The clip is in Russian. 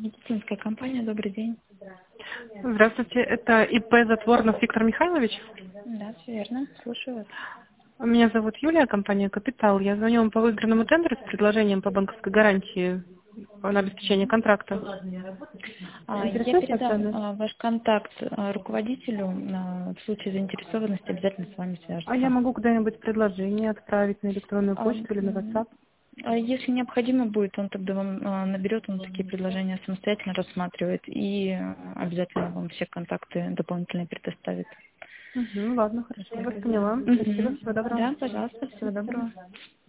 Медицинская компания, добрый день. Здравствуйте, это ИП Затворнов Виктор Михайлович. Да, все верно. Слушаю вас. Меня зовут Юлия, компания «Капитал». Я звоню вам по выигранному тендеру с предложением по банковской гарантии на обеспечение контракта. Я Интересует вас передам данное? ваш контакт руководителю. В случае заинтересованности обязательно с вами А я свяжется. могу куда-нибудь предложение отправить на электронную А, почту или на WhatsApp? Если необходимо будет, он тогда вам наберет, он такие предложения самостоятельно рассматривает и обязательно вам все контакты дополнительные предоставит. Ладно, хорошо, я вас поняла. Спасибо, Мгм. всего доброго. Да, пожалуйста, всего доброго.